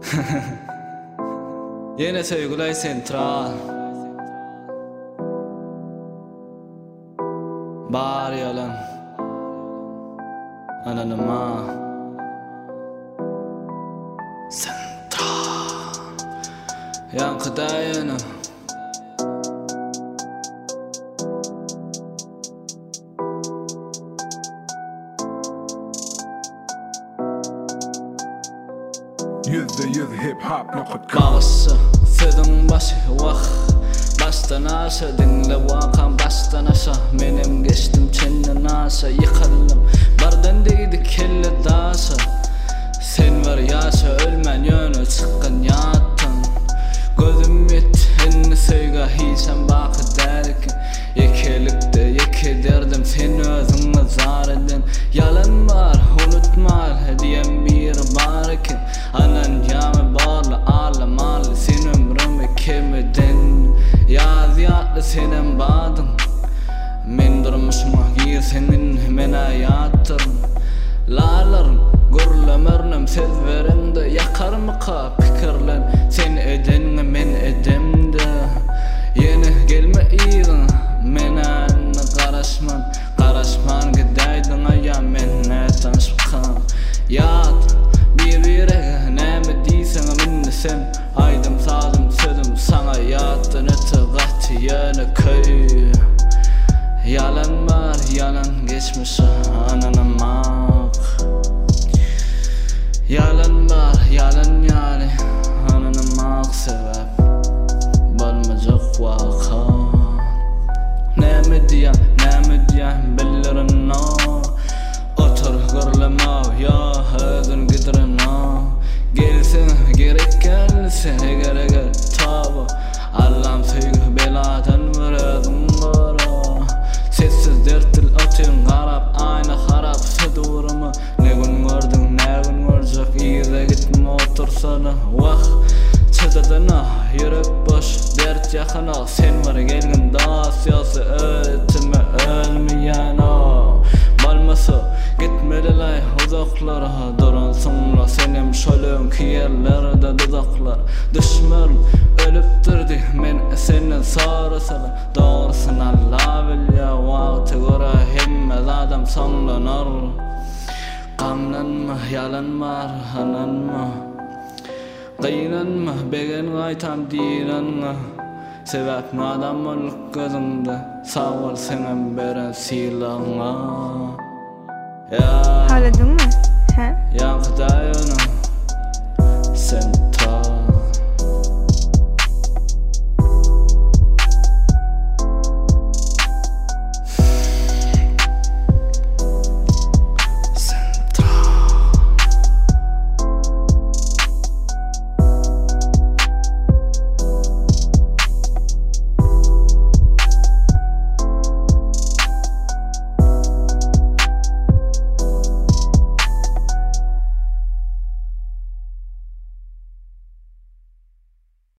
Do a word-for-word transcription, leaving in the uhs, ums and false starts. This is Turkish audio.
Yine sevgili Sentral Bar yalan Ananıma Sentral Yankı dayanı Yüzde yüz hip hop nokut Bağısı Fedin başı vah Baştan aşağı dinle vakan baştan aşağı Menem geçtim çenden aşağı yıkalım Bardan deydi kelle daşa Sen var yaşa ölmen yönü çıkkın yattın Gözüm et henni söyle hiçen bakı derken Yekelikte yeke derdim sen özünle zar edin Yalan var unutma diyen bir barken Anan yame bağlı ağlamalı sen ömrümü kemeden Yaz yatlı senin badın Men durmuşma gir senin men hayattırım Lağlarım gurlamırnım söz verimde Yakar mı ka pikirlen sen edenme men edemde Yeni gelme iğin men anı karışman Karışman gidaydın aya men ne tanışkan Yat bir bire neme diysen minni sen Aydım sağdım sözüm sana yattın öte gati yana köy Yalan var yalan geçmiş ananamak Yalan var yalan yani ananamak sebep Balmacak vaka Neme diyen neme diyen bellerin no Otur gırlama ya hızın gidirin no Gelsin gerek gelsin eger eger tabi Allah'ım sevgi beladan müredin bara Sessiz dertil atın garap ayna harap sedurumu Ne gün gördün ne gün görecek İyize gitme otursana vah Çıdadına yürek boş dert yakına Sen var gelgin daha siyasi ötüme ölmeyen o Balması gitmediler uzaklara Duran sonra senim şölüm ki yerlerde dudaklar Düşmür ölüptürdü men senin sarısını Doğrusun Allah bilya vakti göre hemmez adam sonlanır Kamlanma yalan var hananma Kıynanma begen gaytam dinanma Sebep mi adam olup gözünde Sağ ol senin beren silahına Ya Ağladın mı? He? Yankı dayanı